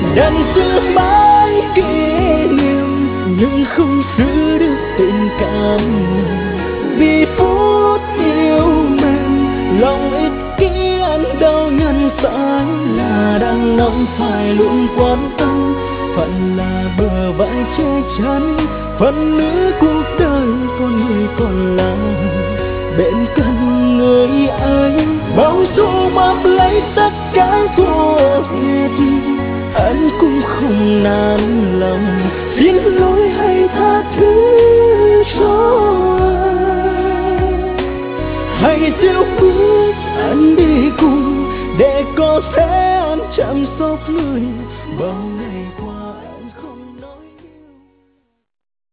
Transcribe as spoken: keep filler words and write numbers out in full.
đành giữ mãi kỷ niệm nhưng không giữ được tình cảm. Vì phút yêu mình lòng ích kỷ ăn đau nhân phải là đang nắm phải luôn quan tâm, phận là bờ vai che chắn, phần nữa cuộc đời con người còn lại bên cạnh người ấy. Bao dù bám lấy tất cả thua thiệt anh cũng không nản lòng, xin lỗi hay tha thứ cho anh. Hãy giữ bước anh đi cùng để có thể anh chăm sóc người bằng